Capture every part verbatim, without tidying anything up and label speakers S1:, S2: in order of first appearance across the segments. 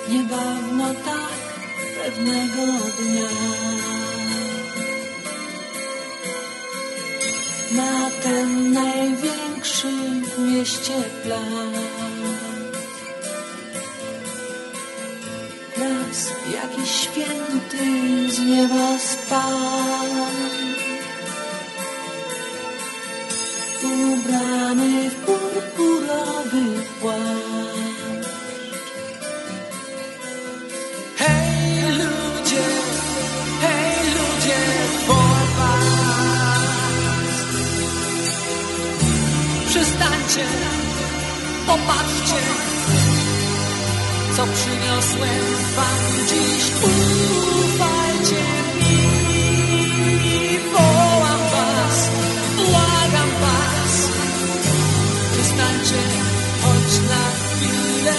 S1: Niedawno tak pewnego dnia na ten największy w mieście plac, raz jakiś święty z nieba spadł, ubrany w purpurowy płaszcz. Hej ludzie, hej ludzie, woła was. Przystańcie, popatrzcie, co przyniosłem wam dziś. Ufajcie mi, wołam was, błagam was. Przystańcie, choć na chwilę.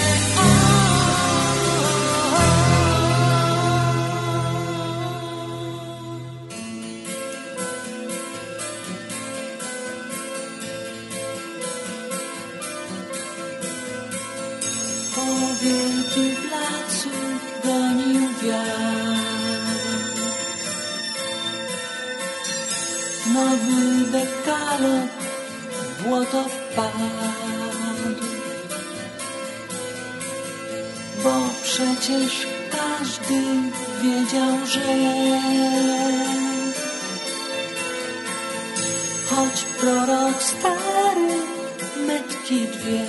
S1: Po wielkim placu gonił wiatr, nowy dekalog w błoto wpadł, bo przecież każdy wiedział, że choć prorok stary metki dwie.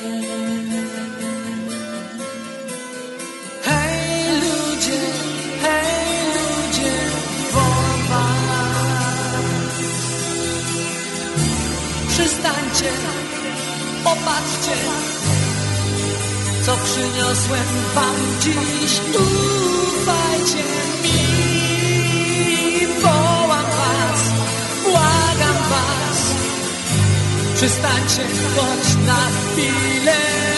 S1: Przystańcie, popatrzcie, co przyniosłem wam dziś. Ufajcie mi, wołam was, błagam was. Przystańcie, choć na chwilę.